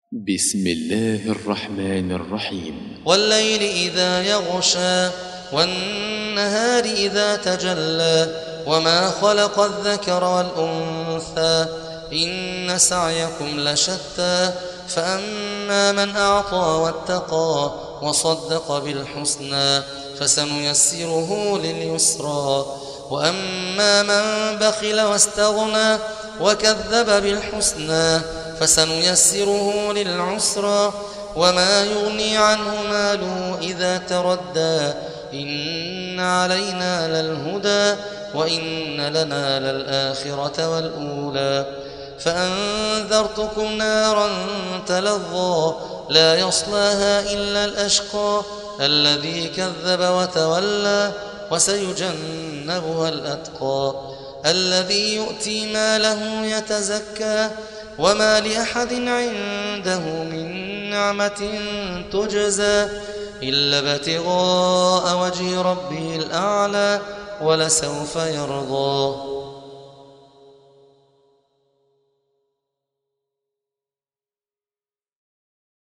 بسم الله الرحمن الرحيم. والليل إذا يغشى والنهار إذا تجلى وما خلق الذكر والأنثى إن سعيكم لشتى فأما من أعطى واتقى وصدق بالحسنى فسنيسره لليسرى وأما من بخل واستغنى وكذب بالحسنى فسنيسره للعسرى وما يغني عنه ماله إذا تردى إن علينا للهدى وإن لنا للآخرة والأولى فأنذرتكم نارا تلظى لا يصلاها إلا الأشقى الذي كذب وتولى وسيجنبها الأتقى الذي يؤتي ماله يتزكى وما لأحد عنده من نعمة تجزى إلا ابتغاء وجه ربه الأعلى ولسوف يرضى.